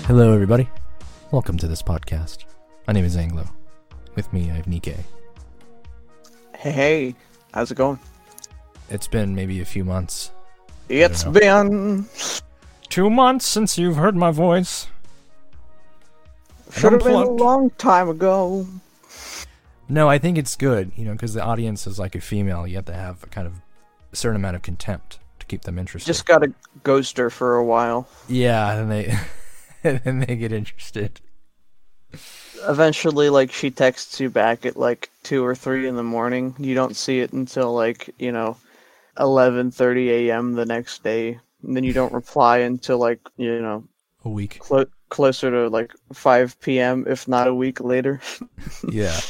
Hello, everybody. Welcome to this podcast. My name is Anglo. With me, I have Nikkei. Hey, how's it going? It's been maybe a few months. It's been 2 months since you've heard my voice. should have been a long time ago. No, I think it's good, because the audience is like a female. You have to have a kind of a certain amount of contempt to keep them interested. Just gotta ghost her for a while. Yeah, and and they get interested. Eventually, she texts you back at 2 or 3 in the morning. You don't see it until 11:30 a.m. the next day, and then you don't reply until a week. Closer to 5 p.m. if not a week later. Yeah.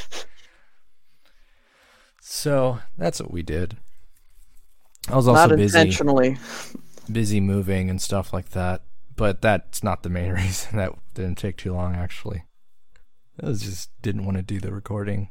So that's what we did. I was also not intentionally busy moving and stuff like that, but that's not the main reason. That didn't take too long, actually. I just didn't want to do the recording.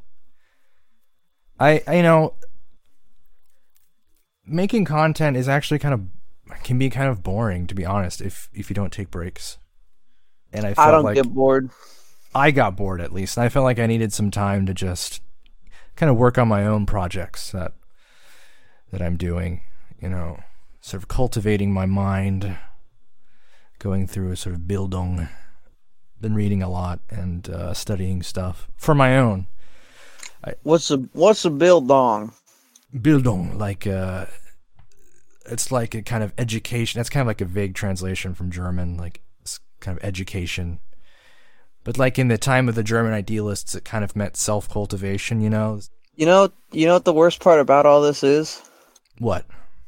Making content is actually can be kind of boring, to be honest, if you don't take breaks. And I don't get bored. I got bored, at least. And I felt like I needed some time to just kind of work on my own projects that I'm doing, sort of cultivating my mind, going through a sort of Bildung. Been reading a lot and studying stuff for my own. What's a Bildung? Bildung, it's like a kind of education. That's kind of like a vague translation from German, it's kind of education. But in the time of the German idealists, it kind of meant self-cultivation, You know what the worst part about all this is? What?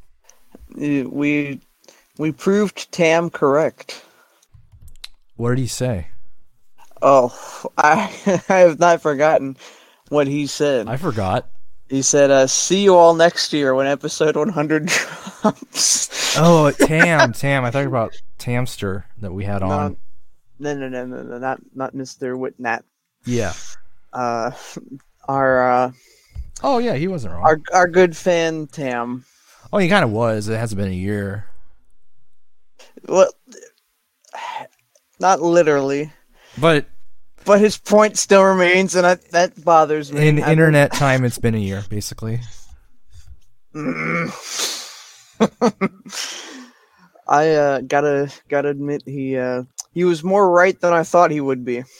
We proved Tam correct. What did he say? Oh, I have not forgotten what he said. I forgot. He said, see you all next year when episode 100 drops. Oh, Tam. I thought about Tamster that we had on. No, not Mr. Whitnat. Yeah. Oh yeah, he wasn't wrong. Our good fan Tam. Oh, he kind of was. It hasn't been a year. Well, not literally. But his point still remains, and that bothers me. In internet time, it's been a year, basically. I gotta admit he was more right than I thought he would be.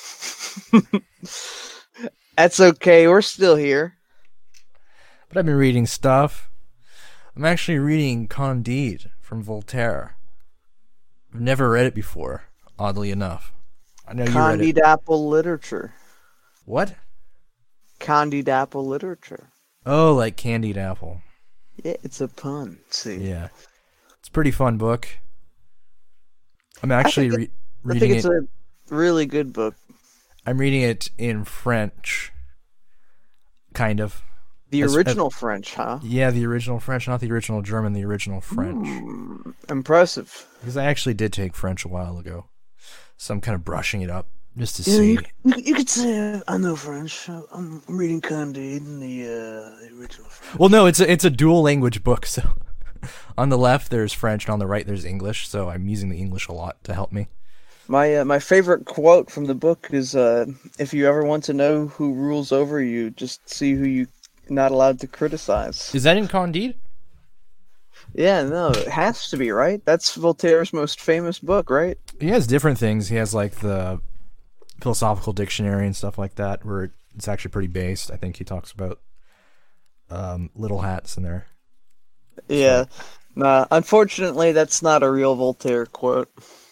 That's okay, we're still here. But I've been reading stuff. I'm actually reading Candide from Voltaire. I've never read it before, oddly enough. I know you read it. Candied apple literature. What? Candied apple literature. Oh, like candied apple. Yeah, it's a pun. See. Yeah. It's a pretty fun book. I'm actually reading it. I think it's a really good book. I'm reading it in French. Kind of. The original French, huh? Yeah, the original French, not the original German, the original French. Impressive. Because I actually did take French a while ago. So I'm kind of brushing it up just to see. You could say I know French. I'm reading Candide in the original French. Well, no, it's a dual language book. So on the left there's French, and on the right there's English. So I'm using the English a lot to help me. My favorite quote from the book is, "If you ever want to know who rules over you, just see who you're not allowed to criticize." Is that in Candide? Yeah, no, it has to be, right? That's Voltaire's most famous book, right? He has different things. He has the philosophical dictionary and stuff like that, where it's actually pretty based. I think he talks about little hats in there. Yeah. So. Nah, unfortunately, that's not a real Voltaire quote.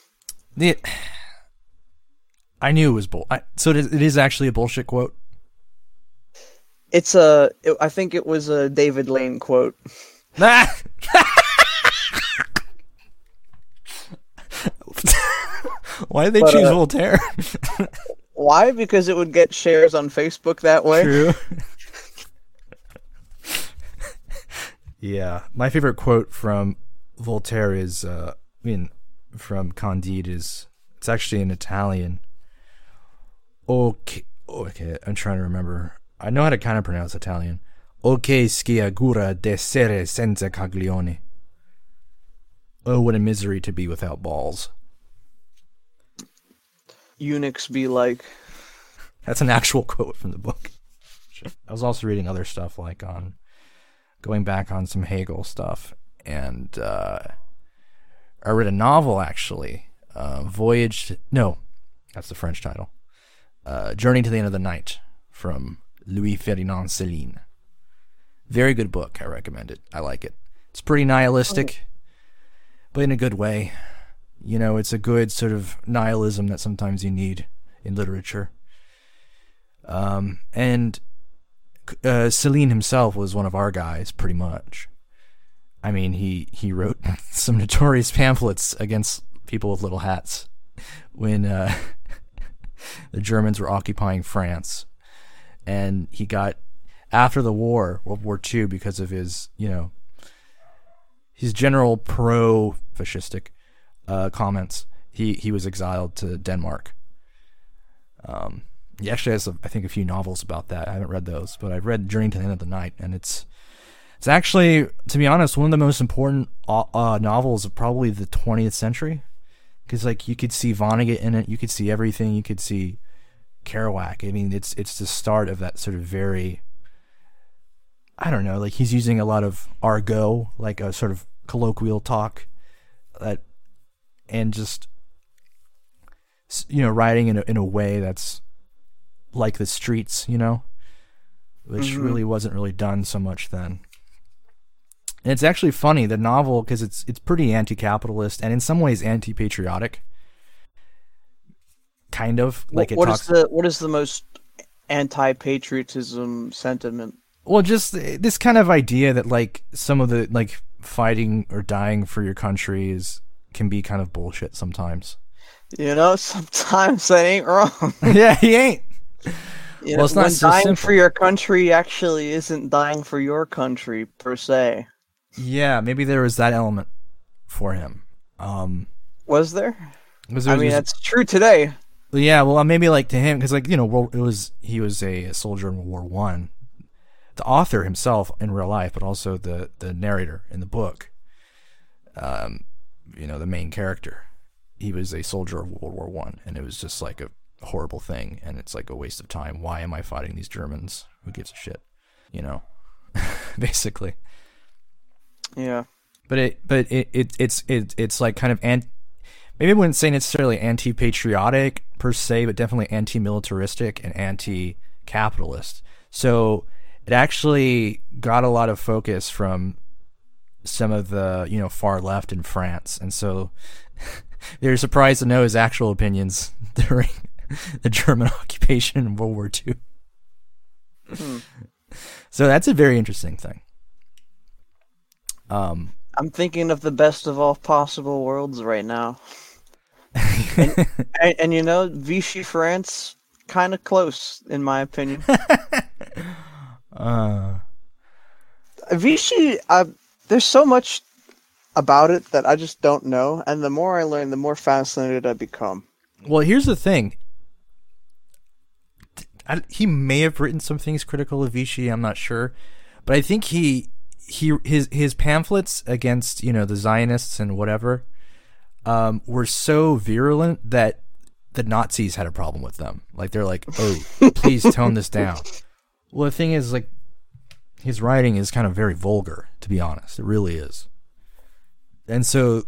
I knew it was so it is actually a bullshit quote? I think it was a David Lane quote. Why did they choose Voltaire? Why? Because it would get shares on Facebook that way. True. Yeah, my favorite quote from Voltaire is, from Candide is, it's actually in Italian. Okay, I'm trying to remember. I know how to kind of pronounce Italian. O che sciagura d'essere senza caglioni. Oh, what a misery to be without balls. eunuchs be like? That's an actual quote from the book. I was also reading other stuff, like on going back on some Hegel stuff, and I read a novel actually, no, that's the French title, Journey to the End of the Night from Louis Ferdinand Céline. Very good book. I recommend it. I like it. It's pretty nihilistic, but in a good way. You know, it's a good sort of nihilism that sometimes you need in literature. And Céline himself was one of our guys, pretty much. I mean, he wrote some notorious pamphlets against people with little hats when the Germans were occupying France. And he got, after the war, World War II, because of his, his general pro-fascistic comments, he was exiled to Denmark. He actually has, I think, a few novels about that. I haven't read those, but I've read Journey to the End of the Night, and it's actually, to be honest, one of the most important novels of probably the 20th century, because like you could see Vonnegut in it, you could see everything, you could see Kerouac. I mean, it's the start of that sort of very, I don't know, like he's using a lot of argot, like a sort of colloquial talk, and just writing in a way that's like the streets, which really wasn't really done so much then. And it's actually funny, the novel, because it's pretty anti-capitalist and in some ways anti-patriotic. Kind of like what is the most anti-patriotism sentiment? Well, just this kind of idea that like some of the like fighting or dying for your country can be kind of bullshit sometimes. Sometimes that ain't wrong. Yeah, he ain't. Well, it's not so dying simple. For your country actually isn't dying for your country per se. Yeah, maybe there was that element for him. Was there? That's true today. Yeah, well, maybe like to him, because he was a soldier in World War One. The author himself in real life, but also the narrator in the book. The main character, he was a soldier of World War One, and it was just like a horrible thing, and it's like a waste of time. Why am I fighting these Germans? Who gives a shit? Basically. Yeah. But it's like kind of maybe I wouldn't say necessarily anti-patriotic per se, but definitely anti-militaristic and anti-capitalist. So it actually got a lot of focus from some of the far left in France, and so they're surprised to know his actual opinions during the German occupation in World War II. So that's a very interesting thing. I'm thinking of the best of all possible worlds right now. and Vichy France, kind of close, in my opinion. Vichy, there's so much about it that I just don't know, and the more I learn, the more fascinated I become. Well, here's the thing. He may have written some things critical of Vichy, I'm not sure, but I think his pamphlets against the Zionists and whatever were so virulent that the Nazis had a problem with them. Like they're like, oh, please tone this down. Well, the thing is, like, his writing is kind of very vulgar, to be honest. It really is. And so,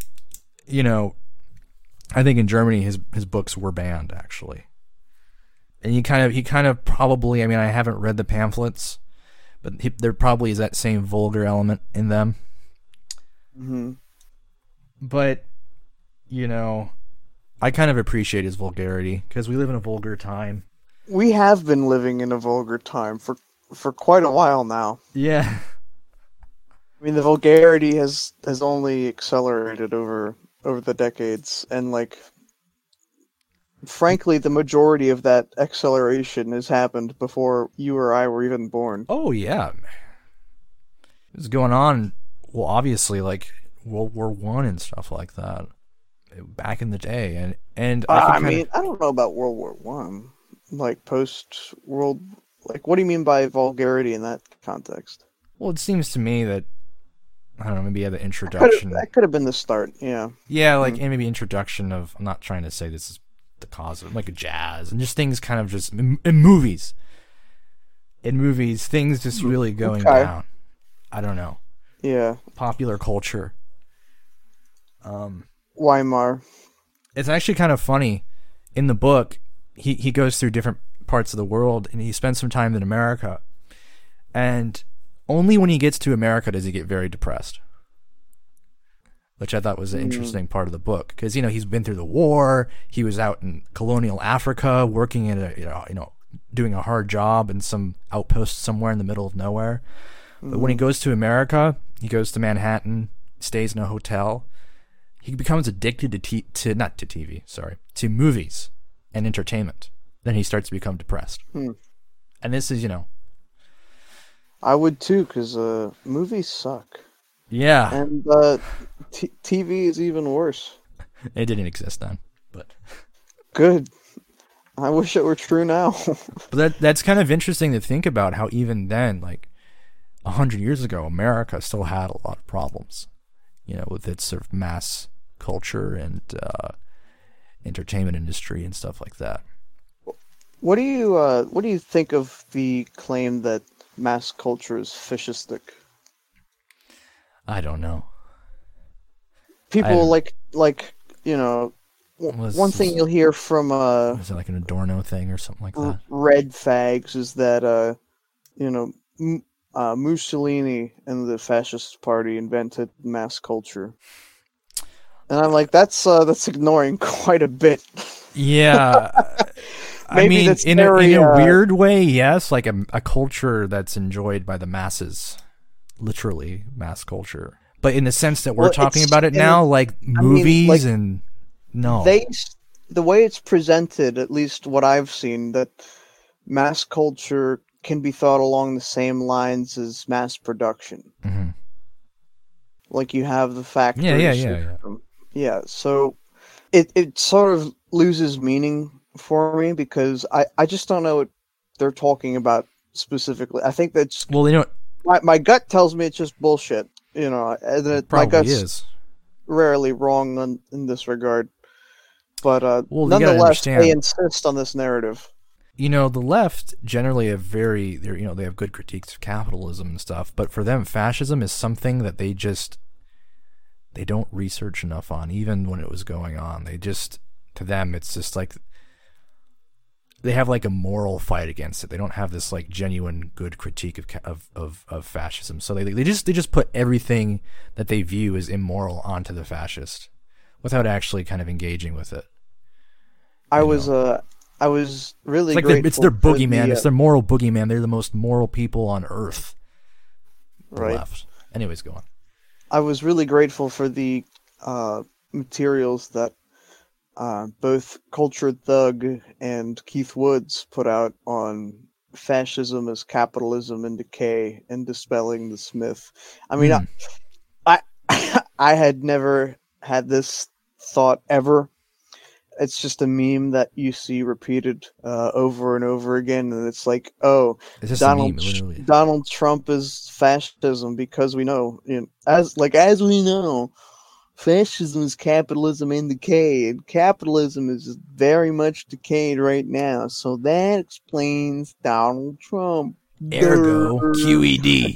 I think in Germany his books were banned actually. And he kind of probably, I haven't read the pamphlets, but there probably is that same vulgar element in them. Mm-hmm. But, I kind of appreciate his vulgarity, because we live in a vulgar time. We have been living in a vulgar time for quite a while now. Yeah. The vulgarity has only accelerated over the decades, and frankly, the majority of that acceleration has happened before you or I were even born. Oh, yeah. It was going on, well, obviously, like World War I and stuff like that, back in the day. And I don't know about World War I. Like, post-world... Like, what do you mean by vulgarity in that context? Well, it seems to me that, I don't know, maybe the introduction... That could have been the start, yeah. Yeah, like, and maybe introduction of... I'm not trying to say this is the cause of like jazz and just things kind of just in movies. In movies, things just really going down. I don't know. Yeah. Popular culture. Weimar. It's actually kind of funny. In the book, he goes through different parts of the world, and he spends some time in America. And only when he gets to America does he get very depressed, which I thought was an interesting part of the book, because he's been through the war. He was out in colonial Africa working in a doing a hard job in some outpost somewhere in the middle of nowhere. But when he goes to America, he goes to Manhattan, stays in a hotel. He becomes addicted to movies and entertainment. Then he starts to become depressed. And this is, I would too, because movies suck. Yeah. And TV is even worse. It didn't exist then, but good. I wish it were true now. But that's kind of interesting to think about, how even then, like 100 years ago, America still had a lot of problems, with its sort of mass culture and entertainment industry and stuff like that. What do you think of the claim that mass culture is fascistic? I don't know. People one thing you'll hear from is it like an Adorno thing or something like that? Red fags is that Mussolini and the fascist party invented mass culture, and I'm like, that's ignoring quite a bit. Yeah. I mean, in a weird way, yes, like a culture that's enjoyed by the masses, literally mass culture. But in the sense that we're talking about it now, like movies no. The way it's presented, at least what I've seen, that mass culture can be thought along the same lines as mass production. Mm-hmm. Like you have the factories. Yeah. So it sort of loses meaning for me, because I just don't know what they're talking about specifically. I think that's my gut tells me it's just bullshit. And my gut's rarely wrong in this regard. But nonetheless, they insist on this narrative. The left generally have they have good critiques of capitalism and stuff, but for them, fascism is something that they don't research enough on, even when it was going on. To them, it's just like they have like a moral fight against it. They don't have this like genuine good critique of fascism. So they just put everything that they view as immoral onto the fascist without actually kind of engaging with it. I was really grateful. It's their boogeyman. It's their moral boogeyman. They're the most moral people on earth. Right. Left. Anyways, go on. I was really grateful for the materials that both Cultured Thug and Keith Woods put out on fascism as capitalism in decay and dispelling the Smith. I mean, I had never had this thought ever. It's just a meme that you see repeated over and over again, and it's like, oh, Donald Trump is fascism because we know, as we know, fascism is capitalism in decay, and capitalism is very much decayed right now. So that explains Donald Trump. Ergo, QED.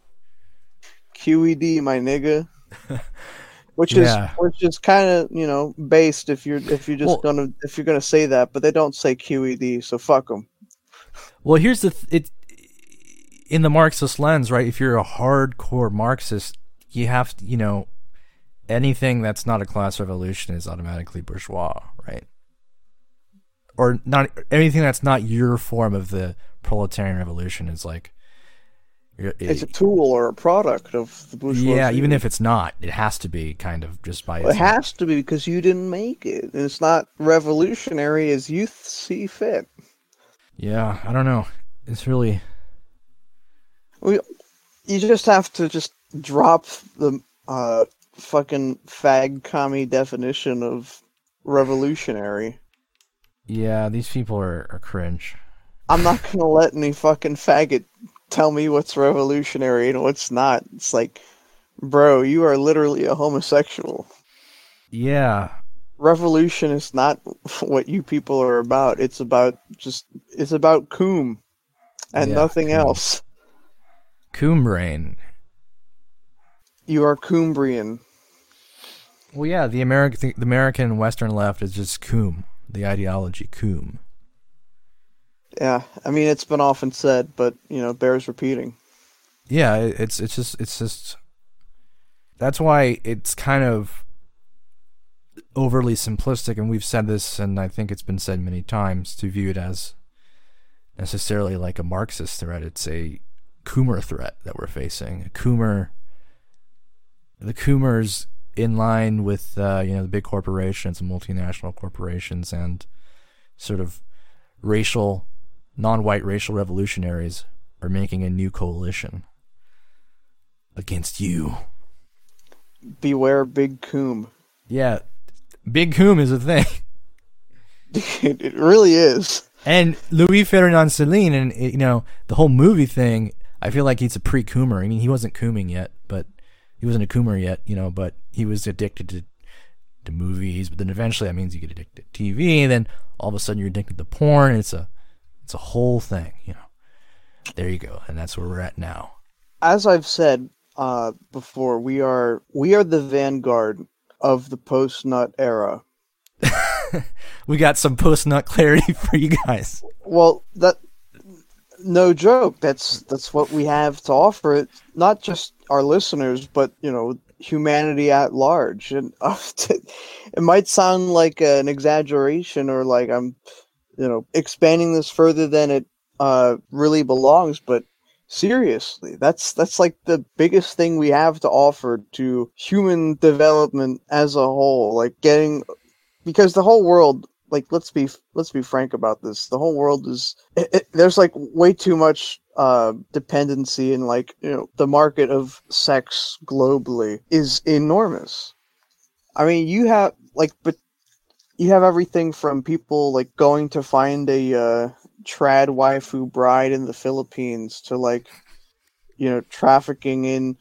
QED, my nigga. Which is kind of based if you're gonna say that, but they don't say QED, so fuck them. Well, here's in the Marxist lens, right? If you're a hardcore Marxist, you have to, anything that's not a class revolution is automatically bourgeois, right? Or not anything that's not your form of the proletarian revolution is like. It's a tool or a product of the bourgeoisie. Yeah, even if it's not, it has to be kind of just by. It has to be because you didn't make it, and it's not revolutionary as you see fit. Yeah, I don't know. It's really. You just have to just drop the fucking fag commie definition of revolutionary. Yeah, these people are cringe. I'm not gonna let any fucking faggot tell me what's revolutionary and what's not. It's like, bro, you are literally a homosexual. Yeah. revolution is not what you people are about. It's about Coom and Yeah, nothing Coom. else. Coom brain. You are Coombrian. Well, yeah, the American Western left is just Coom. The ideology Coom. Yeah, I mean it's been often said, but bears repeating. Yeah, it's just that's why it's kind of overly simplistic, and we've said this, and I think it's been said many times, to view it as necessarily like a Marxist threat. It's a Coomer threat that we're facing. The Coomers in line with the big corporations and multinational corporations and sort of non-white racial revolutionaries are making a new coalition against you. Beware Big Coom. Yeah, Big Coom is a thing. It really is. And Louis Ferdinand Céline, and the whole movie thing, I feel like he's a pre-Coomer. I mean, he wasn't Cooming yet, but he wasn't a Coomer yet, but he was addicted to movies. But then eventually that means you get addicted to TV, and then all of a sudden you're addicted to porn. It's a whole thing, There you go, and that's where we're at now. As I've said before, we are the vanguard of the post-nut era. We got some post-nut clarity for you guys. Well, no joke. That's what we have to offer. Not just our listeners, but humanity at large. And it might sound like an exaggeration, or like I'm, expanding this further than it really belongs. But seriously, that's like the biggest thing we have to offer to human development as a whole. Because the whole world, let's be frank about this. The whole world is there's way too much dependency, and the market of sex globally is enormous. I mean, you have everything from people going to find a trad waifu bride in the Philippines to trafficking in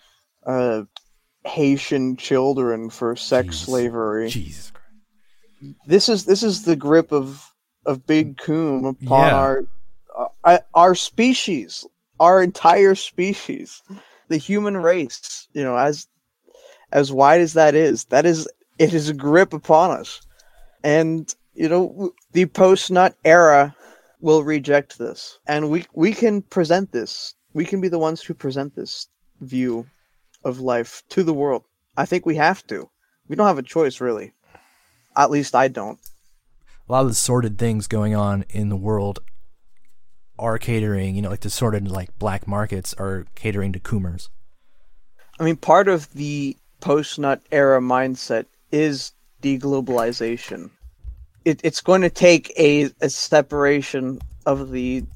Haitian children for sex slavery. Jesus Christ. This is the grip of Big Coom upon our species, our entire species, the human race. As wide as that is, it is a grip upon us, and the post-nut era will reject this, and we can present this. We can be the ones who present this view of life to the world. I think we have to. We don't have a choice, really. At least I don't. A lot of the sordid things going on in the world are catering, the sordid black markets are catering to Coomers. I mean, part of the post-nut era mindset is deglobalization. It's going to take a separation of the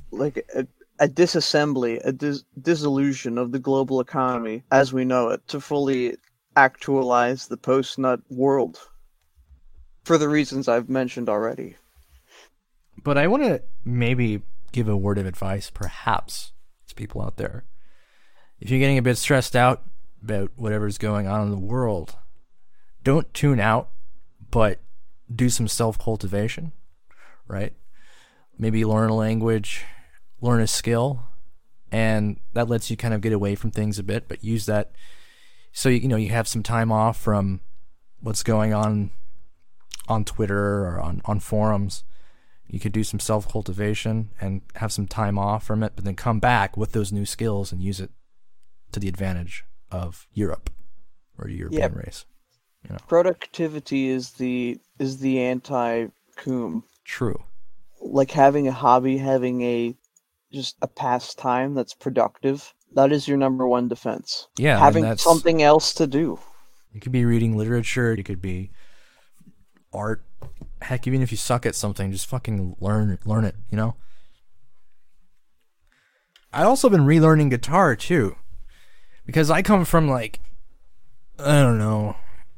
a disassembly, a dissolution of the global economy as we know it to fully actualize the post-nut world. For the reasons I've mentioned already. But I want to maybe give a word of advice, perhaps, to people out there. If you're getting a bit stressed out about whatever's going on in the world, don't tune out, but do some self-cultivation, right? Maybe learn a language, learn a skill, and that lets you kind of get away from things a bit, but use that so you have some time off from what's going on Twitter or on forums. You could do some self-cultivation and have some time off from it, but then come back with those new skills and use it to the advantage of Europe or European race. Productivity is the anti-Coom. True. Like having a hobby, having just a pastime that's productive, that is your number one defense. Yeah, having something else to do. You could be reading literature, you could be art. Heck, even if you suck at something, just fucking learn it, I've also been relearning guitar too, because I come from I don't know,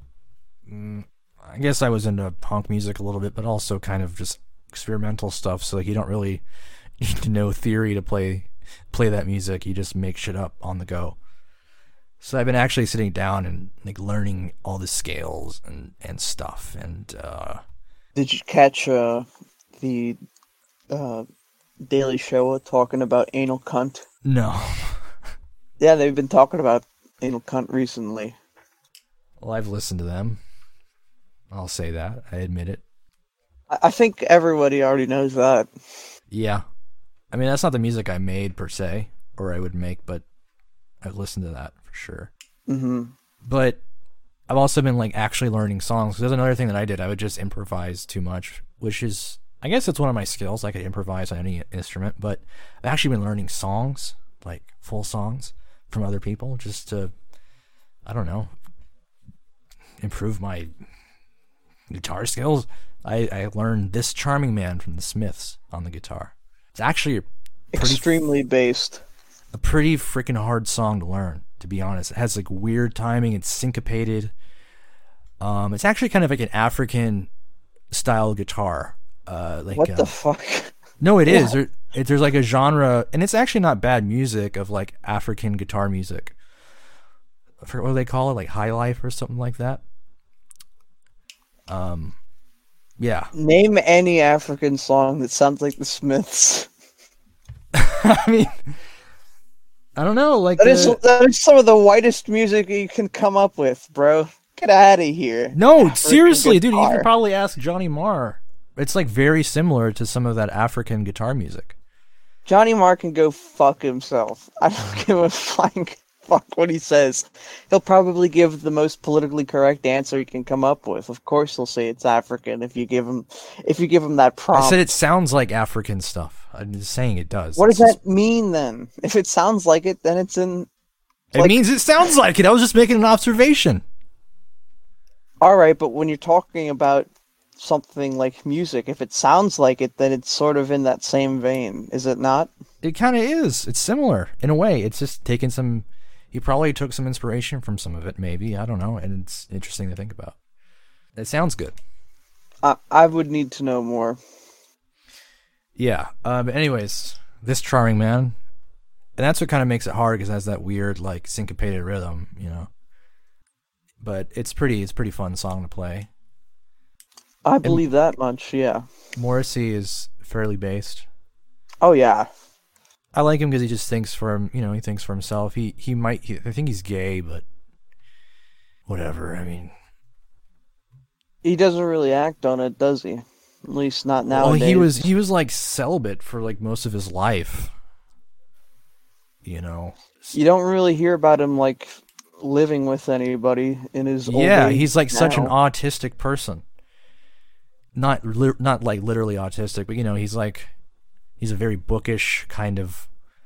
I guess I was into punk music a little bit, but also kind of just experimental stuff, so you don't really need to know theory to play that music. You just make shit up on the go. So I've been actually sitting down and like learning all the scales and stuff. And Did you catch the Daily Show talking about anal cunt? no. Yeah, they've been talking about anal cunt recently. Well, I've listened to them. I'll say that. I admit it. I think everybody already knows that. Yeah. I mean, that's not the music I made per se, or I would make, but I've listened to that for sure. Mm-hmm. But I've also been like actually learning songs. There's another thing that I did. I would just improvise too much, which is, I guess it's one of my skills. I could improvise on any instrument, but I've actually been learning songs, like full songs from other people, just to, I don't know, improve my guitar skills. I learned This Charming Man from the Smiths on the guitar. It's actually Extremely based. a pretty freaking hard song to learn, to be honest. It has like weird timing. It's syncopated. It's actually kind of like an African style guitar. What the fuck? No, it is. There's like a genre, and it's actually not bad music of like African guitar music. I forget what they call it, like high life or something like that. Yeah. Name any African song that sounds like the Smiths. I mean, I don't know. Like That is some of the whitest music you can come up with, bro. Get out of here. no, African seriously, dude. You guitar. could probably ask Johnny Marr. It's like very similar to some of that African guitar music. Johnny Marr can go fuck himself. I don't give a flying fuck what he says. He'll probably give the most politically correct answer he can come up with. Of course he'll say it's African if you give him that prompt. I said it sounds like African stuff. I'm just saying it does. What does that mean then? If it sounds like it, then it's in... It means it sounds like it. I was just making an observation. Alright, but when you're talking about something like music, if it sounds like it, then it's sort of in that same vein, is it not? It kind of is. It's similar in a way. It's just taken some... He probably took some inspiration from some of it, maybe. I don't know. And it's interesting to think about. It sounds good. I would need to know more. Yeah. But anyways, This Charming Man. And that's what kind of makes it hard, because it has that weird, like, syncopated rhythm, you know. But it's pretty fun song to play. I believe that much, yeah. Morrissey is fairly based. Oh, yeah. I like him because he just thinks for him, you know, he thinks for himself. I think he's gay, but whatever. I mean, He doesn't really act on it, does he? At least not nowadays. well, he was like celibate for like most of his life. You know. You don't really hear about him like living with anybody in his old age he's like such an now. autistic person. Not like literally autistic, but you know, he's a very bookish kind of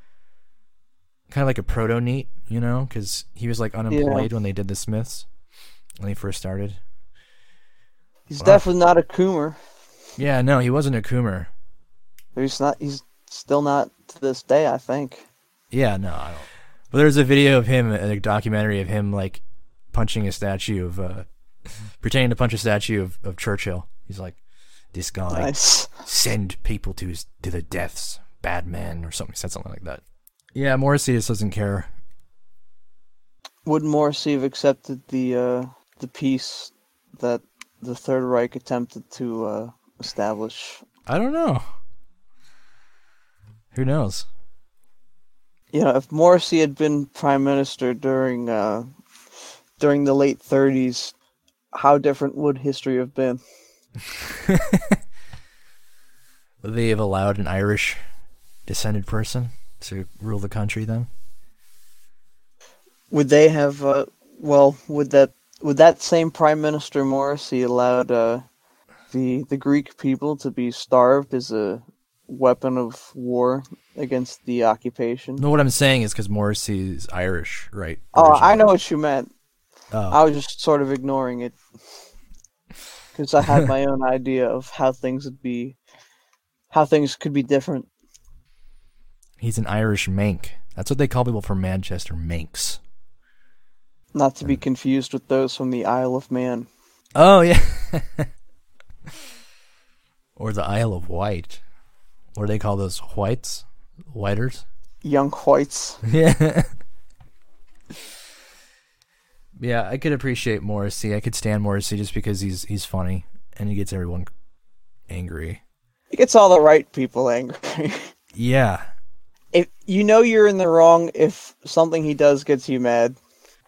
like a proto-neat, you know, because he was like unemployed when they did the Smiths, when they first started. He's definitely not a coomer. Yeah, no, he wasn't a coomer. He's still not to this day, I think. Yeah, no, I don't. But there's a video of him, a documentary of him like punching a statue of, pretending to punch a statue of Churchill. He's like, this guy Nice. send people to the deaths, bad man, or something. He said something like that. Yeah, Morrissey just doesn't care. Would Morrissey have accepted the peace that the Third Reich attempted to establish? I don't know. Who knows? You know, if Morrissey had been prime minister during the late 30s, how different would history have been? Would they have allowed an Irish descended person to rule the country then? Would they have? Would that same prime minister Morrissey allowed the Greek people to be starved as a weapon of war against the occupation? No, what I'm saying is because Morrissey is Irish, right? Oh, I Originally. know what you meant. Oh. I was just sort of ignoring it because I had my own idea of how things could be different. He's an Irish Manc. That's what they call people from Manchester, Mancs. Not to be confused with those from the Isle of Man. Oh, yeah. Or the Isle of Wight. What do they call those? Whites? Whiters? Young whites. Yeah. Yeah, I could appreciate Morrissey. I could stand Morrissey just because he's funny and he gets everyone angry. It gets all the right people angry. Yeah. If you know you're in the wrong if something he does gets you mad.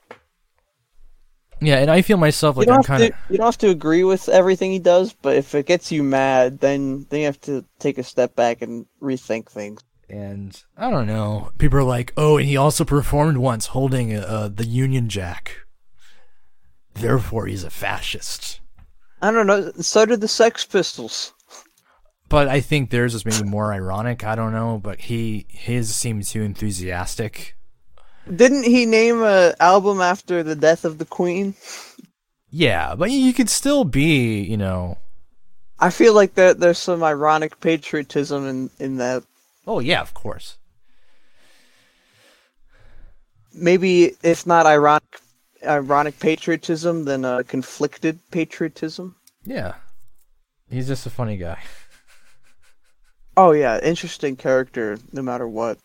Yeah, and I feel myself like I'm kind of... You don't have to agree with everything he does, but if it gets you mad, then you have to take a step back and rethink things. And I don't know. People are like, oh, and he also performed once holding the Union Jack. Therefore, he's a fascist. I don't know. So did the Sex Pistols. But I think theirs is maybe more ironic. I don't know, but his seemed too enthusiastic. Didn't he name an album after the death of the Queen? Yeah, but you could still be, you know... I feel like there's some ironic patriotism in that. Oh, yeah, of course. Maybe if not ironic patriotism, then conflicted patriotism. Yeah. He's just a funny guy. Oh, yeah, interesting character, no matter what.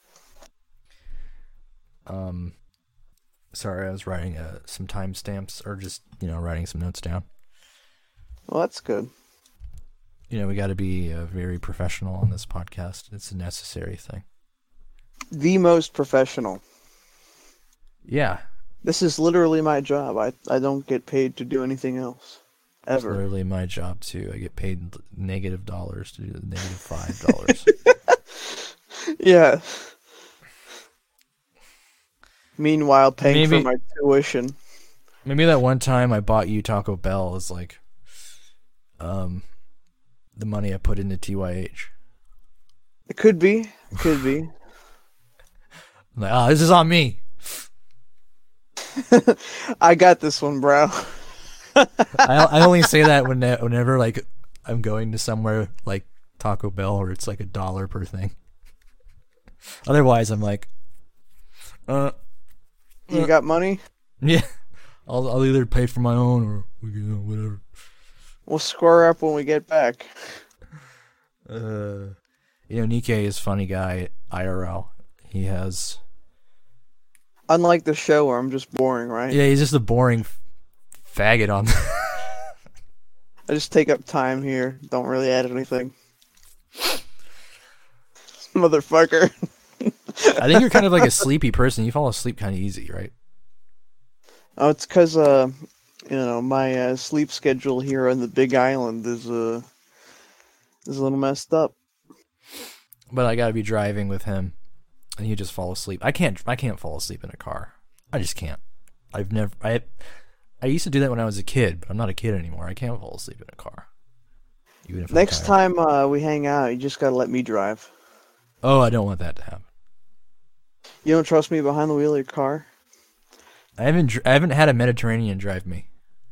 Sorry, I was writing some timestamps, or just, writing some notes down. Well, that's good. We got to be very professional on this podcast. It's a necessary thing. The most professional. Yeah. This is literally my job. I don't get paid to do anything else. Ever. It's literally my job, too. I get paid $- to do the $5. Yeah. Meanwhile, paying for my tuition. Maybe that one time I bought you Taco Bell is like the money I put into TYH. It could be. I'm like, this is on me. I got this one, bro. I only say that whenever like I'm going to somewhere like Taco Bell or it's like $1 per thing. Otherwise, I'm like, you got money? Yeah, I'll either pay for my own or whatever. We'll square up when we get back. Nikkei is a funny guy IRL. He has... Unlike the show where I'm just boring, right? Yeah, he's just a boring faggot on... I just take up time here. Don't really add anything. Motherfucker. I think you're kind of like a sleepy person. You fall asleep kind of easy, right? Oh, it's because, my sleep schedule here on the Big Island is a little messed up. But I gotta be driving with him, and you just fall asleep. I can't fall asleep in a car. I just can't. I used to do that when I was a kid, but I'm not a kid anymore. I can't fall asleep in a car. Even if Next time we hang out, you just gotta let me drive. Oh, I don't want that to happen. You don't trust me behind the wheel of your car? I haven't had a Mediterranean drive me.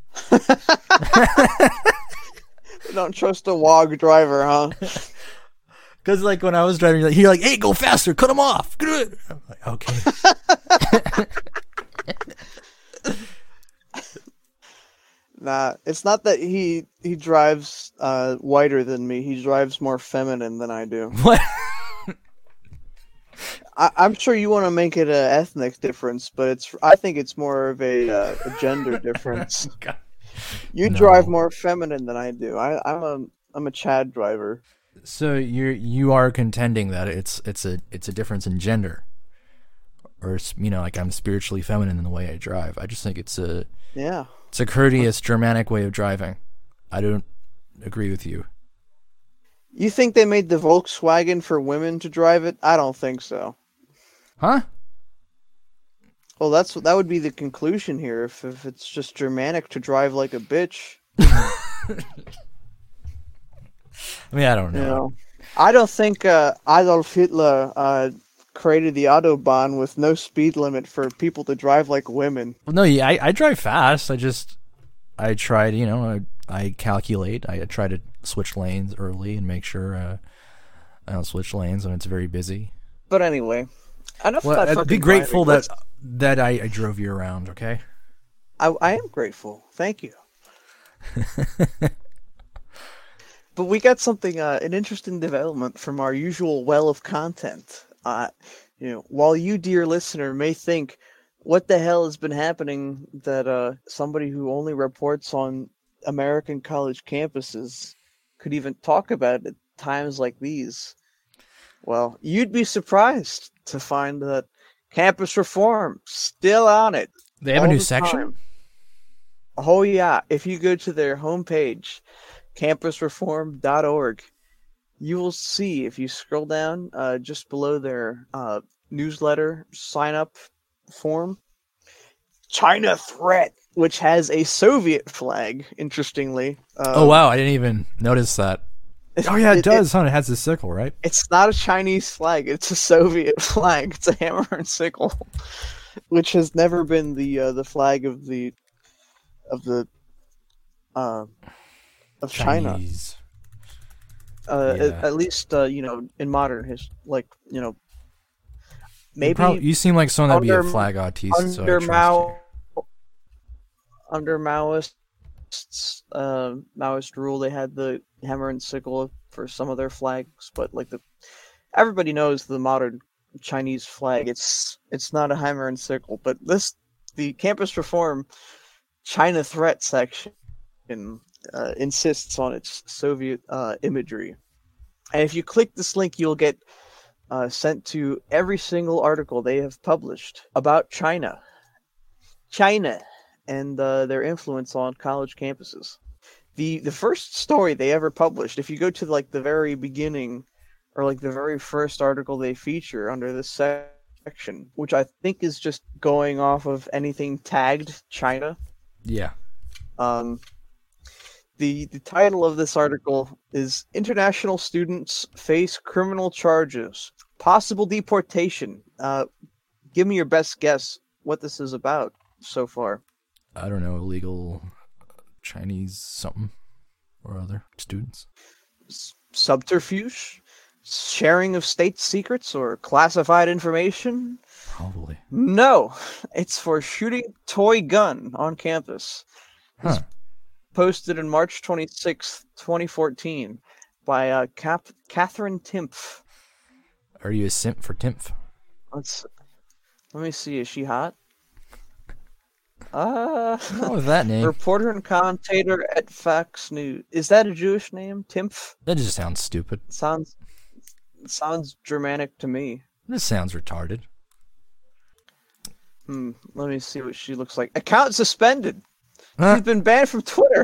You don't trust a WOG driver, huh? Because like when I was driving, you're like, hey, go faster, cut him off. Good. I'm like, okay. Nah, it's not that he drives whiter than me. He drives more feminine than I do. What? I'm sure you want to make it an ethnic difference, but I think it's more of a gender difference. You drive more feminine than I do. I'm a Chad driver. So you are contending that it's a difference in gender, or like I'm spiritually feminine in the way I drive. I just think it's a courteous Germanic way of driving. I don't agree with you. You think they made the Volkswagen for women to drive it? I don't think so. Huh? Well, that would be the conclusion here. If it's just Germanic to drive like a bitch. I mean, I don't know. I don't think Adolf Hitler created the Autobahn with no speed limit for people to drive like women. Well, no, yeah, I drive fast. I tried, I calculate. I try to switch lanes early and make sure I don't switch lanes when it's very busy. But anyway, I'd be grateful that I drove you around, okay? I am grateful. Thank you. But we got something, an interesting development from our usual well of content. While you, dear listener, may think what the hell has been happening that somebody who only reports on American college campuses could even talk about it at times like these? Well, you'd be surprised to find that campus reform still on it. They have a all new the section? time. Oh yeah, if you go to their homepage, campusreform.org, you will see, if you scroll down just below their newsletter sign up form, China threat, which has a Soviet flag, interestingly. Oh wow, I didn't even notice that. Oh yeah, it does, huh? It has a sickle, right? It's not a Chinese flag, it's a Soviet flag. It's a hammer and sickle, which has never been the flag of China. Chinese. At least in modern history, maybe You seem like someone that'd be a under- flag autiste, so I under trust Mao, you. under Maoist rule, they had the hammer and sickle for some of their flags, but everybody knows the modern Chinese flag. It's not a hammer and sickle, but the campus reform China threat section insists on its Soviet imagery. And if you click this link, you'll get sent to every single article they have published about China, and their influence on college campuses. The first story they ever published, if you go to the very beginning, or the very first article they feature under this section, which I think is just going off of anything tagged China. Yeah. The title of this article is "International Students Face Criminal Charges, Possible Deportation." Give me your best guess what this is about so far. I don't know, illegal Chinese something or other students. Subterfuge? Sharing of state secrets or classified information? Probably. No, it's for shooting toy gun on campus. Huh. Posted in March 26th, 2014 by Catherine Timpf. Are you a simp for Timpf? Let me see, is she hot? What was that name? Reporter and commentator at Fox News. Is that a Jewish name? Timpf? That just sounds stupid. Sounds Germanic to me. This sounds retarded. Let me see what she looks like. Account suspended. Huh? She's been banned from Twitter.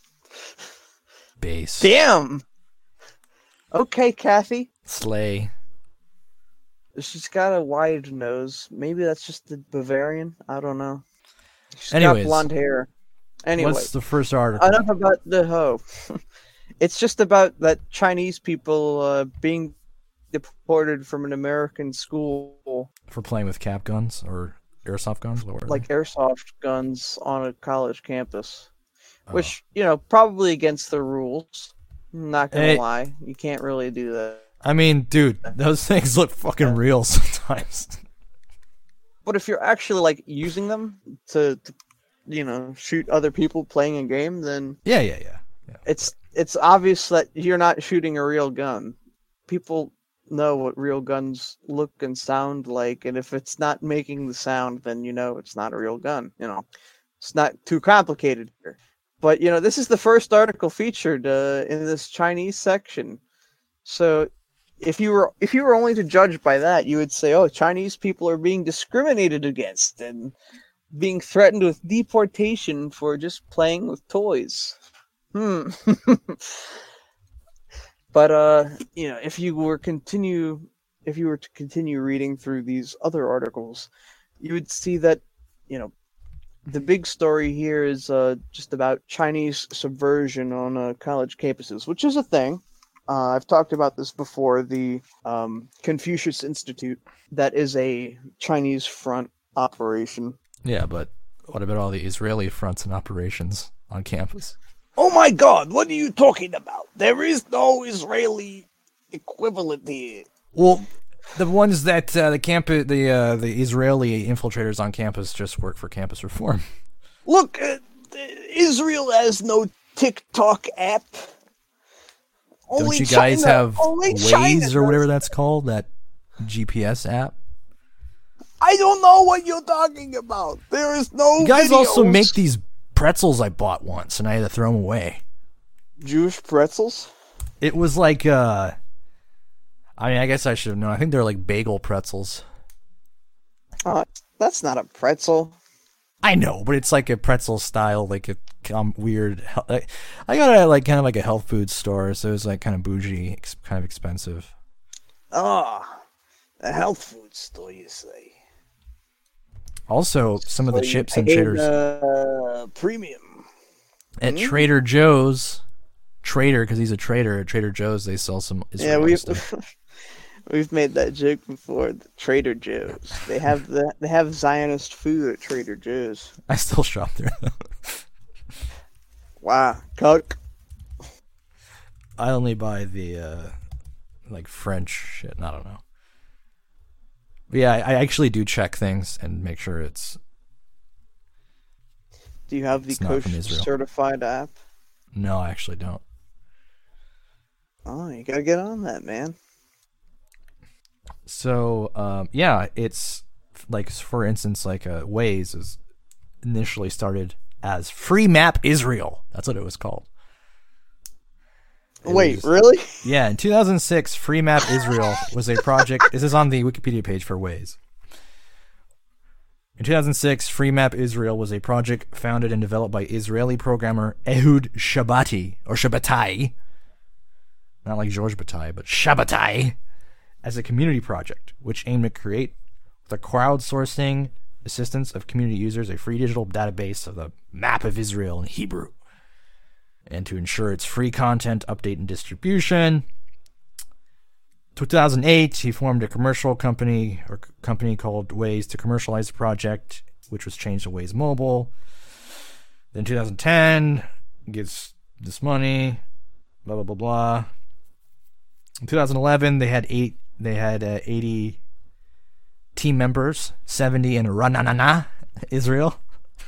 Base. Damn. Okay, Kathy. Slay. She's got a wide nose. Maybe that's just the Bavarian. I don't know. She's Anyways, got blonde hair. Anyway, what's the first article? enough about the hoe. It's just about that Chinese people being deported from an American school, For playing with cap guns or airsoft guns? What were they? airsoft guns on a college campus, Oh. which probably against the rules. I'm not gonna Hey. lie, you can't really do that. I mean, dude, those things look fucking real sometimes. But if you're actually using them to shoot other people playing a game, then Yeah. it's obvious that you're not shooting a real gun. People know what real guns look and sound like, and if it's not making the sound, then it's not a real gun. It's not too complicated here. But this is the first article featured in this Chinese section. So if you were only to judge by that, you would say, oh, Chinese people are being discriminated against and being threatened with deportation for just playing with toys. But if you were to continue reading through these other articles, you would see that the big story here is just about Chinese subversion on college campuses, which is a thing. I've talked about this before. The Confucius Institute, that is a Chinese front operation. Yeah, but what about all the Israeli fronts and operations on campus? Oh my God! What are you talking about? There is no Israeli equivalent here. Well, the ones that the Israeli infiltrators on campus just work for campus reform. Look, Israel has no TikTok app. Don't you guys have Waze or whatever that's called? That GPS app? I don't know what you're talking about. There is no You guys also videos. make these pretzels I bought once, and I had to throw them away. Jewish pretzels? It was like, I mean, I guess I should have known. I think they're like bagel pretzels. That's not a pretzel. I know, but it's like a pretzel style, like a weird. I got it at like kind of like a health food store, so it was like kind of bougie, kind of expensive. Ah, a health food store, you say? Also, some of the So chips you and paid, Trader's premium. at Trader Joe's. Because he's a trader at Trader Joe's, they sell some Israeli Yeah, stuff. we've made that joke before. The Trader Joe's. They have Zionist food at Trader Joe's. I still shop there. Wow, cook. I only buy the like French shit. I don't know. But yeah, I actually do check things and make sure it's Do you have the It's not from kosher Israel. certified app? no, I actually don't. Oh, you gotta get on that, man. So yeah, it's like, for instance, like Waze is initially started as Free Map Israel. That's what it was called. It Wait, was- really? Yeah, in 2006, Free Map Israel was a project. This is on the Wikipedia page for Waze. In 2006, Free Map Israel was a project founded and developed by Israeli programmer Ehud Shabati, or Shabbatai, not like George Bataille, but Shabbatai, as a community project, which aimed to create, with the crowdsourcing assistance of community users, a free digital database of the map of Israel in Hebrew, and to ensure its free content, update, and distribution. 2008, he formed a commercial company called Waze to commercialize the project, which was changed to Waze Mobile. Then 2010, he gets this money, blah blah blah blah. In 2011, they had 80 team members, 70 in Ranana, Israel.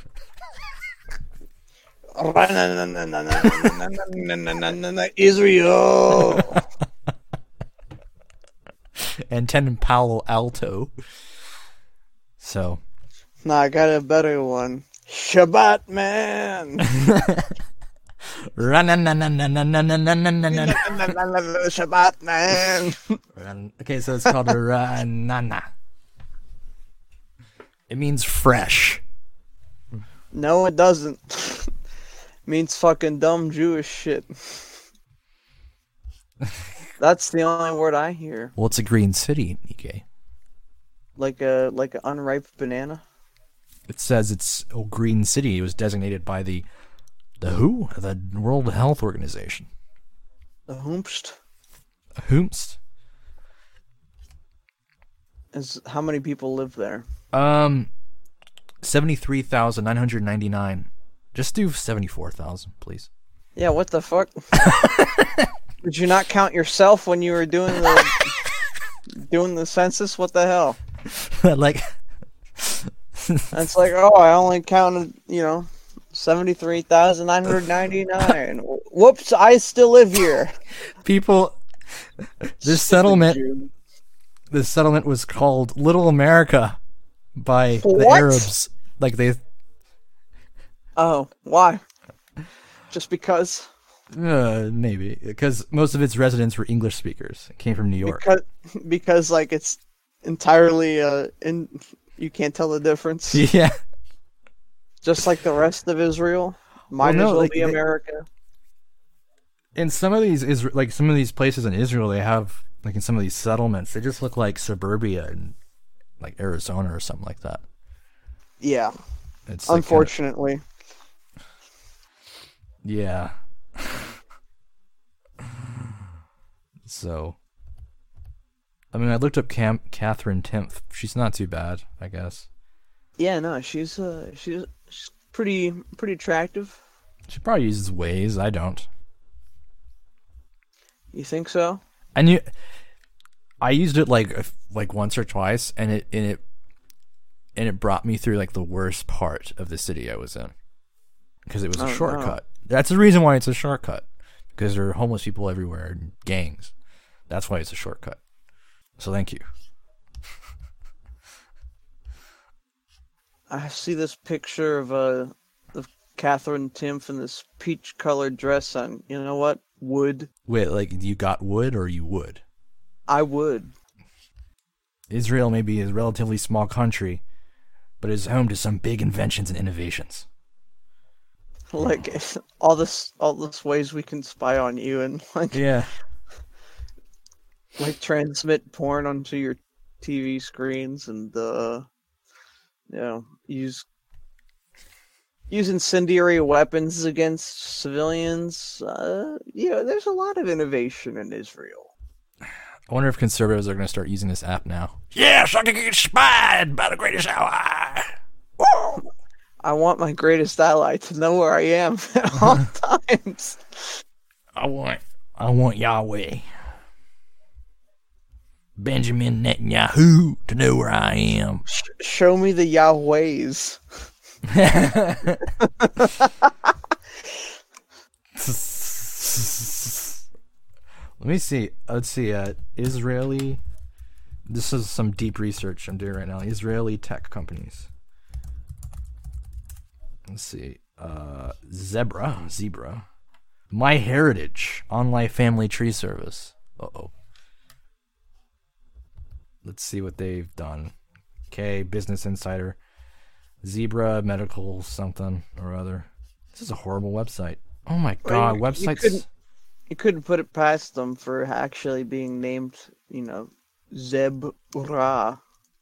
Israel. And 10 in Palo Alto. So, No, I got a better one. Shabbat man. Shabbat man. okay, so it's called Ranana. It means fresh. No, it doesn't. Means fucking dumb Jewish shit. That's the only word I hear. Well, it's a green city, Nikkei. Like an unripe banana. It says it's a green city. It was designated by the WHO, the World Health Organization. The hoomst Whomst. is how many people live there? 73,999. Just do 74,000, please. Yeah, what the fuck? Did you not count yourself when you were doing the census? What the hell? Like, It's like, oh, I only counted, 73,999. Whoops, I still live here. people, this settlement was called Little America by the What? Arabs. Like, they, Oh, why? Just because? maybe, because most of its residents were English speakers. It came from New York. Because like it's entirely you can't tell the difference. Yeah. Just like the rest of Israel. Might Well, no, as well like, be America. In some of these some of these places in Israel, they have, like, in some of these settlements, they just look like suburbia in like Arizona or something like that. Yeah. It's like Unfortunately. yeah. So, I mean, I looked up Catherine Timpf. She's not too bad, I guess. Yeah, no, she's pretty attractive. She probably uses Waze. I don't. You think so? I used it like once or twice, and it brought me through like the worst part of the city I was in, because it was a Oh, shortcut. That's the reason why it's a shortcut, because there are homeless people everywhere and gangs. That's why it's a shortcut. So thank you. I see this picture of Catherine Timpf in this peach-colored dress on. You know what? Wood. Wait, like you got wood or you would? I would. Israel may be a relatively small country, but is home to some big inventions and innovations. Like all this ways we can spy on you and Yeah. like transmit porn onto your TV screens and use incendiary weapons against civilians. There's a lot of innovation in Israel. I wonder if conservatives are going to start using this app now. Yes, I can get spied by the greatest ally. Woo! I want my greatest ally to know where I am at all times. I want Yahweh. Benjamin Netanyahu to know where I am. Show me the Yahwehs. Let me see. Let's see. Israeli. This is some deep research I'm doing right now. Israeli tech companies. Let's see. Zebra. My Heritage online family tree service. Uh-oh. Let's see what they've done. Okay, Business Insider. Zebra medical something or other. This is a horrible website. Oh my god, websites. You couldn't put it past them for actually being named, Zebra.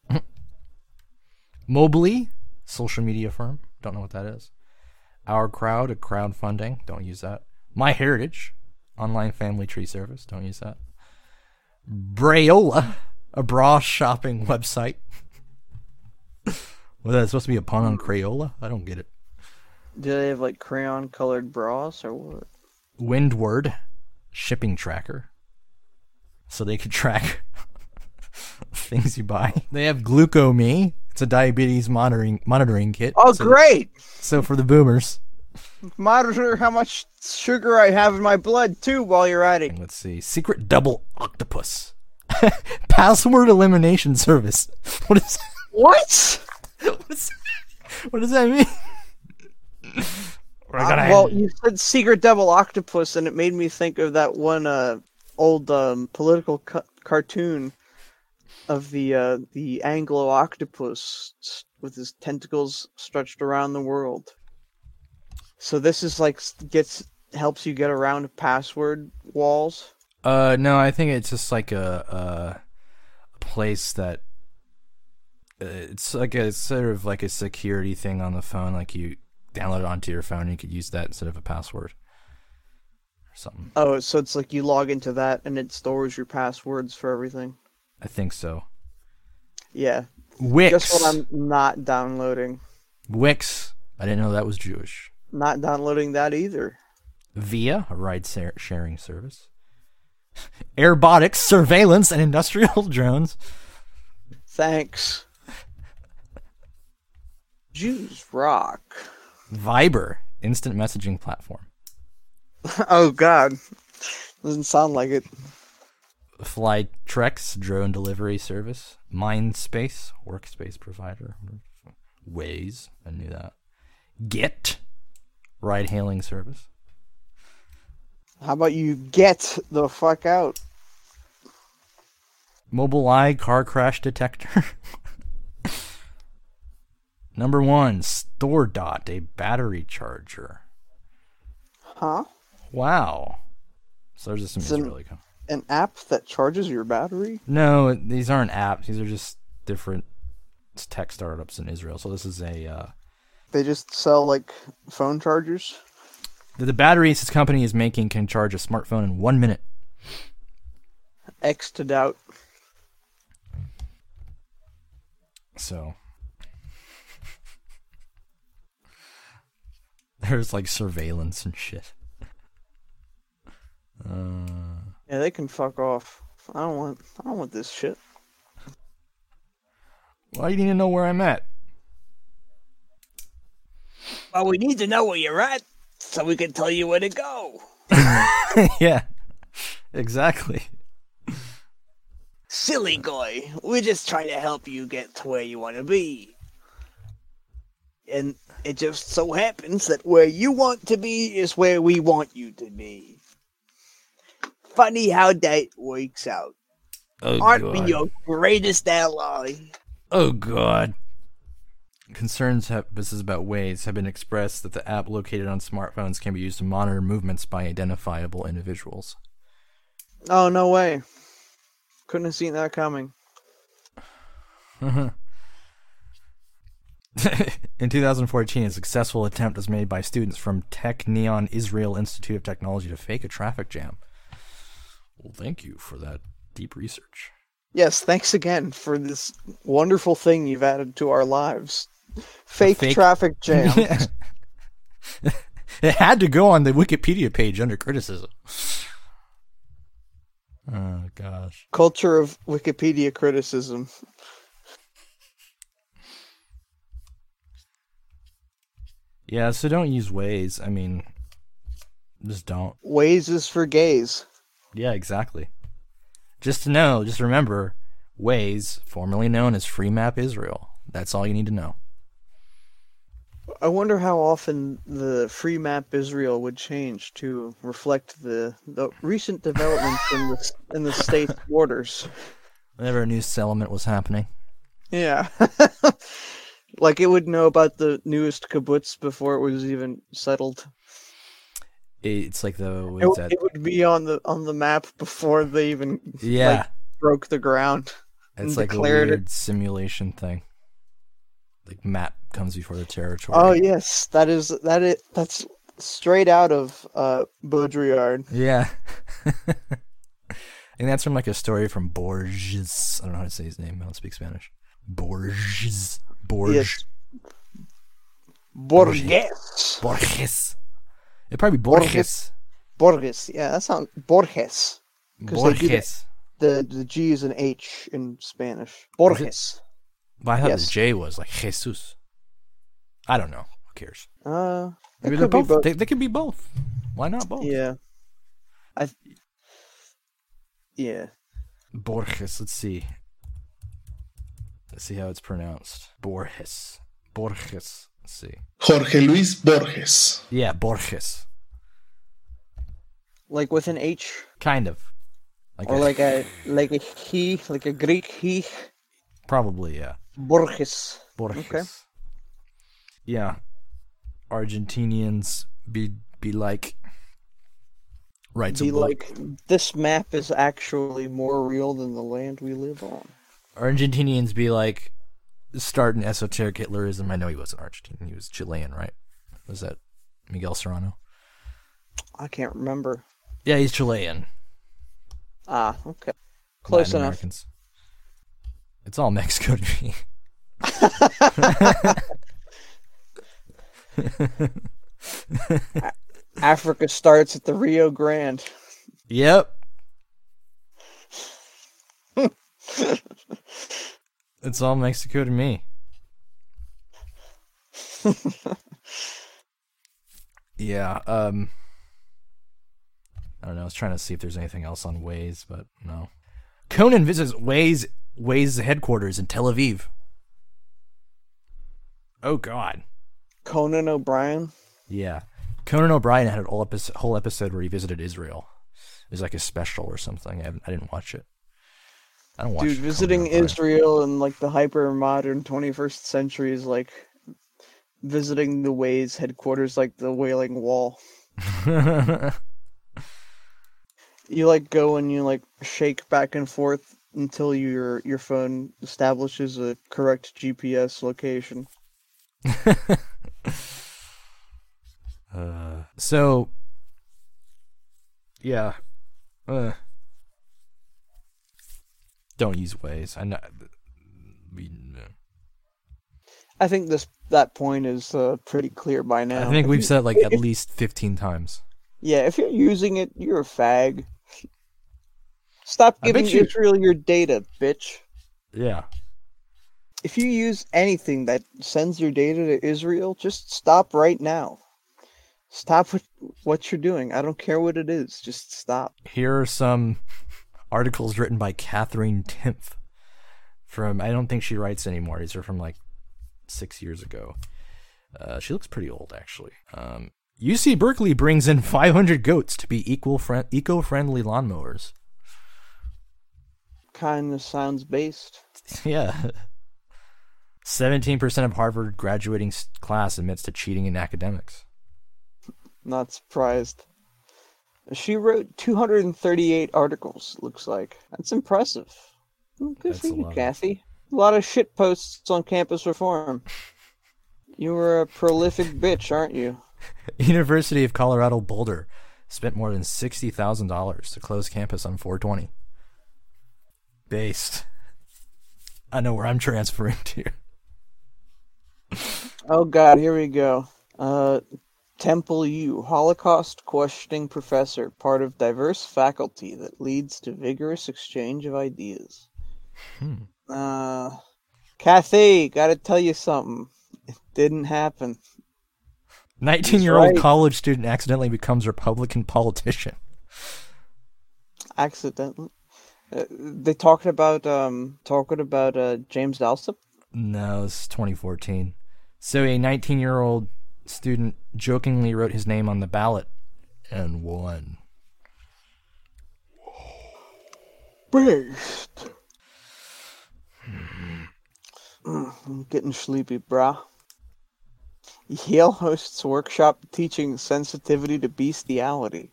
Mobley, social media firm. Don't know what that is. Our Crowd, a crowdfunding. Don't use that. My Heritage, online family tree service. Don't use that. Brayola, a bra shopping website. Was that supposed to be a pun on Crayola? I don't get it. Do they have like crayon colored bras or what? Windward, shipping tracker. So they could track things you buy. They have GlucoMe. It's a diabetes monitoring kit. Oh, great! So for the boomers. Monitor how much sugar I have in my blood, too, while you're at it. Let's see. Secret Double Octopus. Password elimination service. What is that? What? What does that mean? Well, you said Secret Double Octopus, and it made me think of that one old political cartoon of the Anglo octopus with his tentacles stretched around the world. So this is like helps you get around password walls. No, I think it's just like a place that it's like a sort of like a security thing on the phone. Like you download it onto your phone, and you could use that instead of a password or something. Oh, so it's like you log into that and it stores your passwords for everything. I think so. Yeah. Wix. Guess what I'm not downloading? Wix. I didn't know that was Jewish. Not downloading that either. Via, a ride sharing service. Airbotics, surveillance, and industrial drones. Thanks. Jews rock. Viber, instant messaging platform. Oh god. Doesn't sound like it. Flytrex, drone delivery service. Mindspace, workspace provider. Waze, I knew that. Git, ride hailing service. How about you get the fuck out? Mobileye, car crash detector. Number 1, StoreDot, a battery charger. Huh? Wow. So there's some Israeli company. An app that charges your battery? No, these aren't apps. These are just different tech startups in Israel. So this is a... They just sell, like, phone chargers? The batteries this company is making can charge a smartphone in 1 minute. X to doubt. So... There's, like, surveillance and shit. Yeah, they can fuck off. I don't want this shit. Why do you need to know where I'm at? Well, we need to know where you're at, so we can tell you where to go. Yeah, exactly. Silly guy, we're just trying to help you get to where you want to be. And it just so happens that where you want to be is where we want you to be. Funny how that works out. Oh, Aren't we God. your greatest ally? Oh, God. Concerns this is about Waze have been expressed that the app located on smartphones can be used to monitor movements by identifiable individuals. Oh, no way. Couldn't have seen that coming. In 2014, a successful attempt was made by students from Technion Israel Institute of Technology to fake a traffic jam. Well, thank you for that deep research. Yes, thanks again for this wonderful thing you've added to our lives. Fake traffic jam. It had to go on the Wikipedia page under criticism. Oh, gosh. Culture of Wikipedia criticism. Yeah, so don't use Waze. I mean, just don't. Waze is for gays. Yeah, exactly. Just remember, Waze, formerly known as Free Map Israel. That's all you need to know. I wonder how often the Free Map Israel would change to reflect the recent developments in the state's borders. Whenever a new settlement was happening. Yeah. Like it would know about the newest kibbutz before it was even settled. It's like it would be on the map before they even broke the ground. It's like a weird simulation thing. Like map comes before the territory. Oh yes, that's straight out of Baudrillard. Yeah. And that's from like a story from Borges. I don't know how to say his name. I don't speak Spanish. Borges. Yes. Borges. It'd probably be Borges. Borges. Yeah, that sounds Borges. Borges. The G is an H in Spanish. Borges. But I thought the J was like Jesus. I don't know. Who cares? Maybe they're both. They could be both. Why not both? Yeah. Yeah. Borges. Let's see. Let's see how it's pronounced. Borges. Let's see. Jorge Luis Borges. Yeah, Borges. Like with an H? Kind of. Like a he, like a Greek he? Probably, yeah. Borges. Okay. Yeah. Argentinians be like writes a book. Like, this map is actually more real than the land we live on. Argentinians be like, start an esoteric Hitlerism. I know he wasn't Argentinian. He was Chilean, right? Was that Miguel Serrano? I can't remember. Yeah, he's Chilean. Ah, okay. Close Latin enough. Americans. It's all Mexico to me. Africa starts at the Rio Grande. Yep. It's all Mexico to me. Yeah, I don't know. I was trying to see if there's anything else on Waze, but no. Conan visits Waze headquarters in Tel Aviv. Oh, God. Conan O'Brien? Yeah. Conan O'Brien had a whole episode where he visited Israel. It was like a special or something. I didn't watch it. I don't watch it. Dude, visiting Israel in like the hyper-modern 21st century is like visiting the Waze headquarters, like the Wailing Wall. You like go and you like shake back and forth until your phone establishes a correct GPS location. So yeah, don't use Waze. I think that point is pretty clear by now. I think we've said like at least 15 times. Yeah, if you're using it, you're a fag. Stop giving Israel your data, bitch. Yeah. If you use anything that sends your data to Israel, just stop right now. Stop what you're doing. I don't care what it is. Just stop. Here are some articles written by Catherine Timpf. I don't think she writes anymore. These are from like 6 years ago. She looks pretty old, actually. UC Berkeley brings in 500 goats to be eco-friendly lawnmowers. Kind of sounds based. Yeah. 17% of Harvard graduating class admits to cheating in academics. Not surprised. She wrote 238 articles, looks like. That's impressive. Good That's for a you, lot. Kathy. A lot of shit posts on campus reform. You were a prolific bitch, aren't you? University of Colorado Boulder spent more than $60,000 to close campus on 420. Based. I know where I'm transferring to. Oh god, here we go. Temple U, Holocaust questioning professor, part of diverse faculty that leads to vigorous exchange of ideas. Kathy, gotta tell you something. It didn't happen. 19-year-old right. college student accidentally becomes Republican politician. Accidentally. They talking about James Alsop? No, this is 2014. So a 19-year-old student jokingly wrote his name on the ballot and won. Based. I'm getting sleepy, brah. Yale hosts workshop teaching sensitivity to bestiality.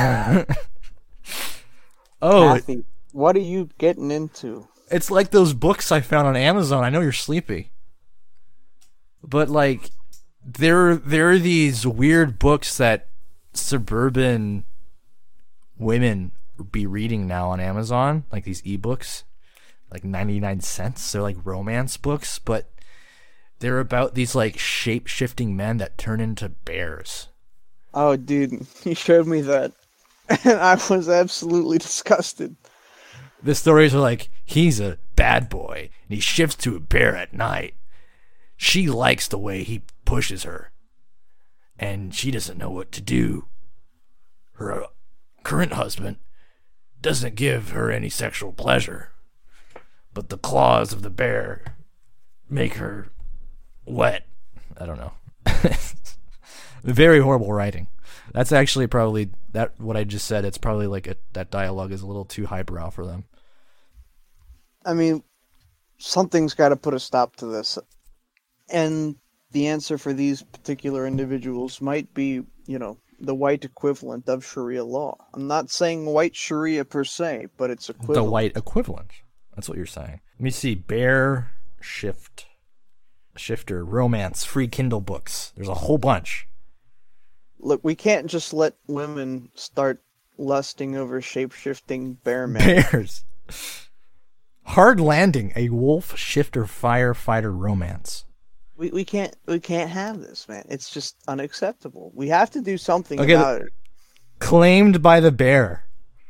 Oh, Kathy, what are you getting into? it's like those books I found on Amazon. I know you're sleepy. But like there are these weird books that suburban women be reading now on Amazon, like these ebooks, like 99 cents. They're like romance books, but they're about these like shape-shifting men that turn into bears. Oh, dude, you showed me that, and I was absolutely disgusted. The stories are like, he's a bad boy, and he shifts to a bear at night. She likes the way he pushes her, and she doesn't know what to do. Her current husband doesn't give her any sexual pleasure, but the claws of the bear make her wet. I don't know. Very horrible writing. That's actually probably that what I just said. It's probably like that dialogue is a little too highbrow for them. I mean, something's got to put a stop to this. And the answer for these particular individuals might be, the white equivalent of Sharia law. I'm not saying white Sharia per se, but it's equivalent. The white equivalent. That's what you're saying. Let me see. Bear Shifter, romance, free Kindle books. There's a whole bunch. Look, we can't just let women start lusting over shape-shifting bear men. Bears. Hard Landing, a wolf shifter firefighter romance. We can't have this, man. It's just unacceptable. We have to do something about it. Claimed by the Bear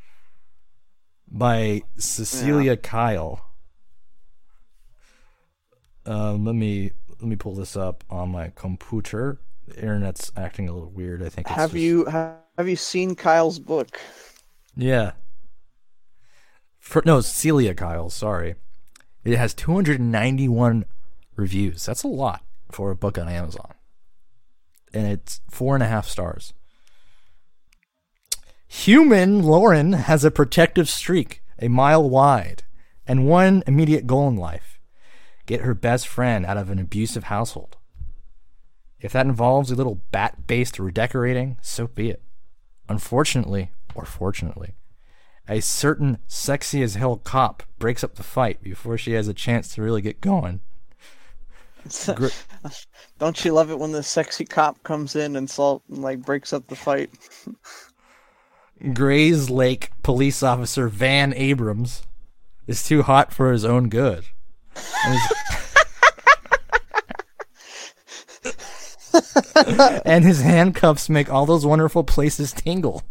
by Cecilia Kyle. Let me pull this up on my computer. The internet's acting a little weird. I think. Have you seen Kyle's book? Yeah. Celia Kyle. Sorry, it has 291 reviews. That's a lot for a book on Amazon, and it's 4.5 stars. Human Lauren has a protective streak, a mile wide, and one immediate goal in life: get her best friend out of an abusive household. If that involves a little bat-based redecorating, so be it. Unfortunately, or fortunately, a certain sexy-as-hell cop breaks up the fight before she has a chance to really get going. Don't you love it when the sexy cop comes in and breaks up the fight? Grays Lake police officer Van Abrams is too hot for his own good. And his handcuffs make all those wonderful places tingle.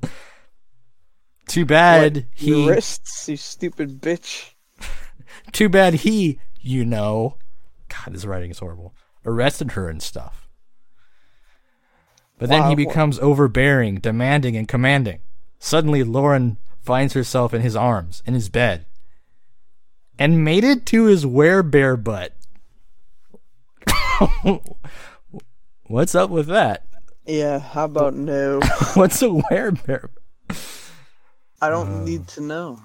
Too bad Your wrists, you stupid bitch. Too bad he, God, this writing is horrible, arrested her and stuff. But then he becomes overbearing, demanding, and commanding. Suddenly, Lauren finds herself in his arms, in his bed, and mated to his werebear butt. What's up with that? Yeah, how about no? What's a werebear? I don't need to know.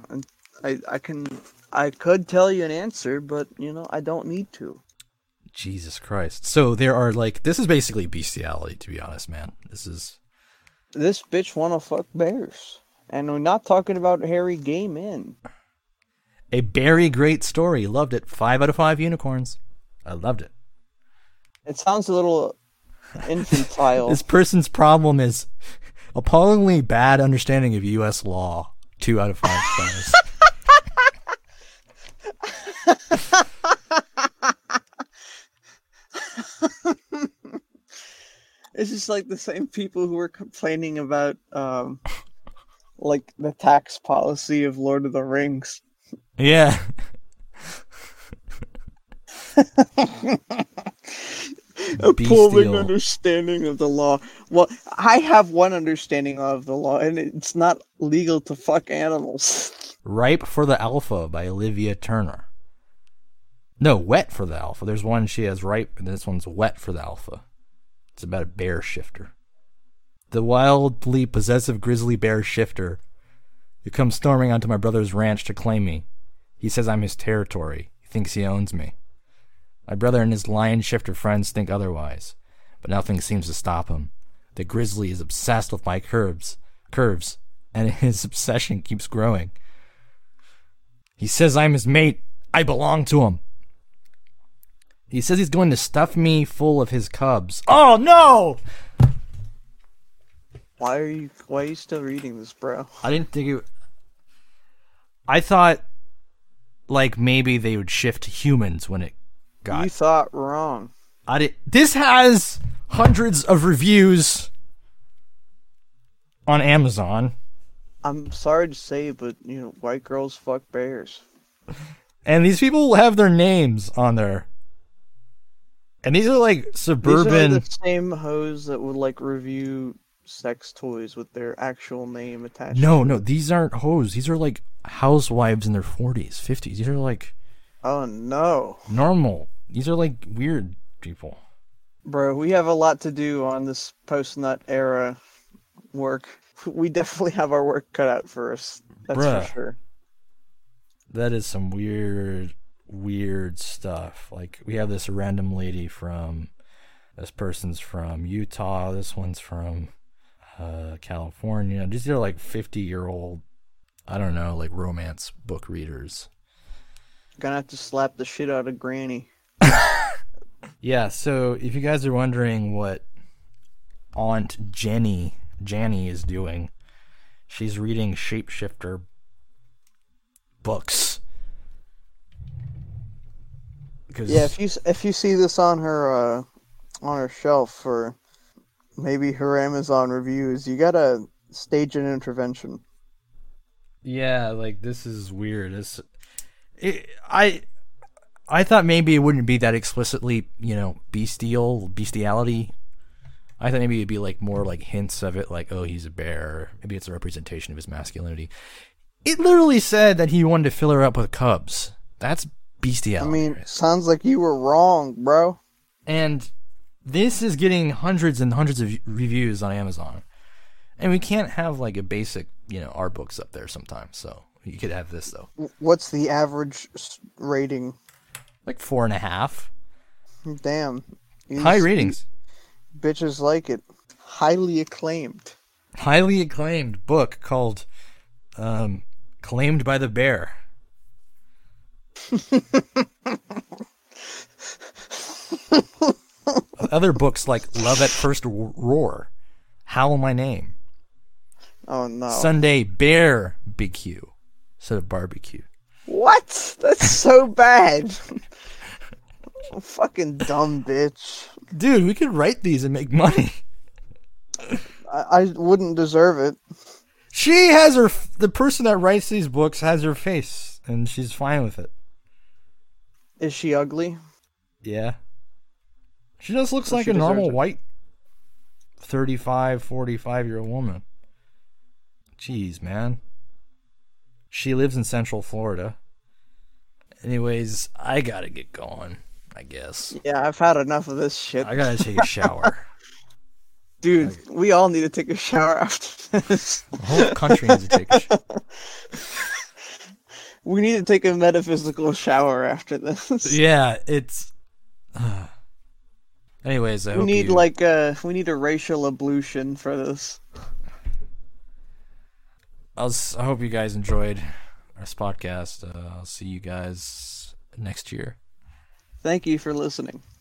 I could tell you an answer, but I don't need to. Jesus Christ. So there are this is basically bestiality, to be honest, man. This bitch wanna fuck bears. And we're not talking about hairy gay men. A very great story. Loved it. 5 out of 5 unicorns. I loved it. It sounds a little infantile. This person's problem is appallingly bad understanding of U.S. law. 2 out of 5 stars. It's just like the same people who were complaining about the tax policy of Lord of the Rings. Yeah. Appalling understanding of the law. Well, I have one understanding of the law, and it's not legal to fuck animals. Ripe for the Alpha by Olivia Turner. No, Wet for the Alpha. There's one she has ripe, and this one's Wet for the Alpha. It's about a bear shifter. The wildly possessive grizzly bear shifter who comes storming onto my brother's ranch to claim me. He says I'm his territory. He thinks he owns me. My brother and his lion shifter friends think otherwise, but nothing seems to stop him. The grizzly is obsessed with my curves, and his obsession keeps growing. He says I'm his mate. I belong to him. He says he's going to stuff me full of his cubs. Oh no! Why are you still reading this, bro? I didn't think it. I thought maybe they would shift to humans when it got. You thought wrong. This has hundreds of reviews on Amazon. I'm sorry to say, but white girls fuck bears. And these people have their names on there. And these are suburban. These are the same hoes that would review sex toys with their actual name attached. No, these aren't hoes. These are housewives in their 40s, 50s. These are oh no. Normal. These are weird people. Bro, we have a lot to do on this post-nut era work. We definitely have our work cut out for us. That's for sure. That is some weird stuff. We have this random lady this person's from Utah, this one's from California. These are 50-year-old, I don't know, romance book readers. Gonna have to slap the shit out of Granny. Yeah, so if you guys are wondering what Aunt Jenny is doing, she's reading Shapeshifter books. Yeah, if you see this on her shelf for maybe her Amazon reviews, you gotta stage an intervention. Yeah, this is weird. I thought maybe it wouldn't be that explicitly, bestiality. I thought maybe it'd be more hints of it, oh, he's a bear. Maybe it's a representation of his masculinity. It literally said that he wanted to fill her up with cubs. That's bestiality. I mean, sounds like you were wrong, bro. And this is getting hundreds and hundreds of reviews on Amazon. And we can't have a basic, our books up there sometimes. So you could have this though. What's the average rating? 4.5. Damn. High ratings. Bitches like it. Highly acclaimed. Highly acclaimed book called Claimed by the Bear. Other books like Love at First Roar, Howl My Name. Oh no. Sunday Bear BQ instead of barbecue. What? That's so bad. Fucking dumb bitch. Dude, we could write these and make money. I wouldn't deserve it. She has the person that writes these books has her face, and she's fine with it. Is she ugly? Yeah. She just looks like a normal white 35, 45-year-old woman. Jeez, man. She lives in Central Florida. Anyways, I gotta get going, I guess. Yeah, I've had enough of this shit. I gotta take a shower. Dude, we all need to take a shower after this. The whole country needs to take a shower. We need to take a metaphysical shower after this. Yeah, it's. Anyways, I We hope need you... we need a racial ablution for this. I hope you guys enjoyed our podcast. I'll see you guys next year. Thank you for listening.